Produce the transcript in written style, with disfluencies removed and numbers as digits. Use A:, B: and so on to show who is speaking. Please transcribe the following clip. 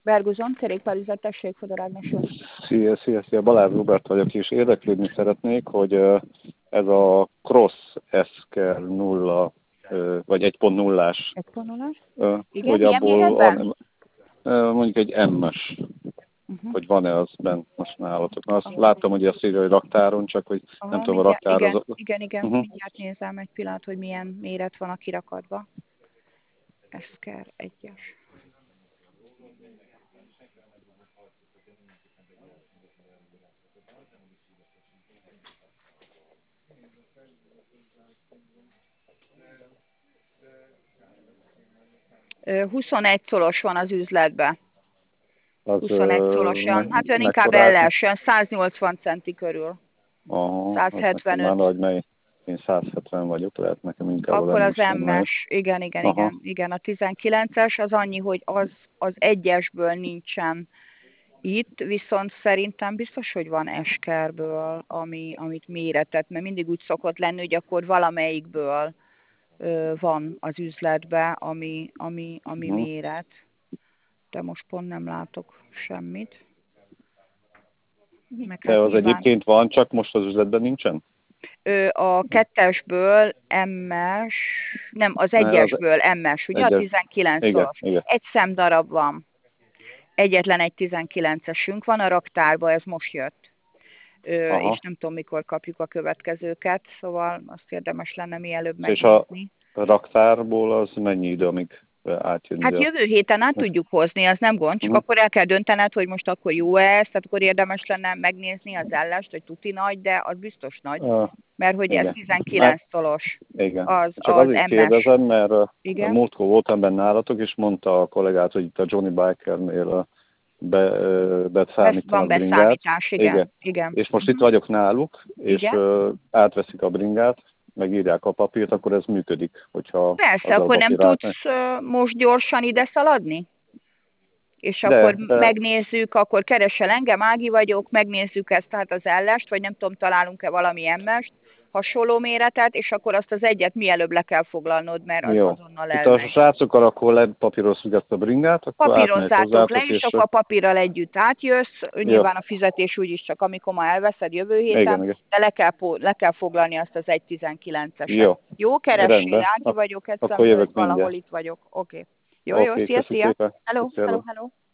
A: Berguzon, kerékpárüzlet, tessék, Fodor Ágnes.
B: Szia, Balázs Robert vagyok, és érdeklődni szeretnék, hogy ez a Cross Esker 0, vagy 1.0-ás,
A: 1.0-as? Igen,
B: hogy
A: milyen méretben?
B: mondjuk egy M-es, hogy van-e az bent most nálatok. Na, azt láttam, hogy azt írja, hogy raktáron, csak hogy nem tudom, a raktár az...
A: Igen, mindjárt nézem egy pillanat, hogy milyen méret van a kirakatban. Esker 1-es. Ö, 21 szolos van az üzletben. 21 szolosan, hát olyan inkább elles, olyan 180 centi körül.
B: Aha,
A: 175.
B: Már nagy, mely én 170 vagyok, lehet nekem inkább
A: akkor az
B: M-es.
A: M-es, igen, a 19-es az annyi, hogy az 1-esből nincsen itt, viszont szerintem biztos, hogy van Eskerből, amit méretet, mert mindig úgy szokott lenni, hogy akkor valamelyikből van az üzletben, ami méret. De most pont nem látok semmit.
B: De az egyébként van, csak most az üzletben nincsen?
A: A 2-esből M-es, nem, az 1-esből M-es, ugye? A 19 szoros. Egy szemdarab van. Egyetlen egy 19-esünk van a raktárban, ez most jött. És nem tudom, mikor kapjuk a következőket, szóval azt érdemes lenne mielőbb megnézni.
B: És a raktárból az mennyi idő, amíg átjön?
A: Hát jövő héten át tudjuk hozni, az nem gond, csak akkor el kell döntened, hogy most akkor jó-e ez, tehát akkor érdemes lenne megnézni az ellest, hogy tuti nagy, de az biztos nagy, mert hogy ez 19 szolos.
B: Igen.
A: Csak
B: azért kérdezem, mert múltkor voltam benne nálatok, és mondta a kollégát, hogy itt a Johnny Bikernél beszámítanak bringát.
A: Beszámítás, igen.
B: És most itt vagyok náluk, és átveszik a bringát, megírják a papírt, akkor ez működik, hogyha...
A: Persze, akkor nem tudsz most gyorsan ide szaladni? És akkor megnézzük, akkor keresel engem, Ági vagyok, megnézzük ezt, tehát az ellest, vagy nem tudom, találunk-e valami emmest, hasonló méretet, és akkor azt az egyet mielőbb le kell foglalnod, mert az azonnal elmegy.
B: Itt a srácokkal akkor lepapírozzuk ezt a bringát, akkor
A: papírozzátok le, és akkor a papírral együtt átjössz, nyilván a fizetés úgyis csak amikor ma elveszed jövő héten, de le kell foglalni azt az 1.19-eset. Jó, keressél, Ági vagyok, egyszerűen, valahol itt vagyok. Oké. Jó, szia. Hello.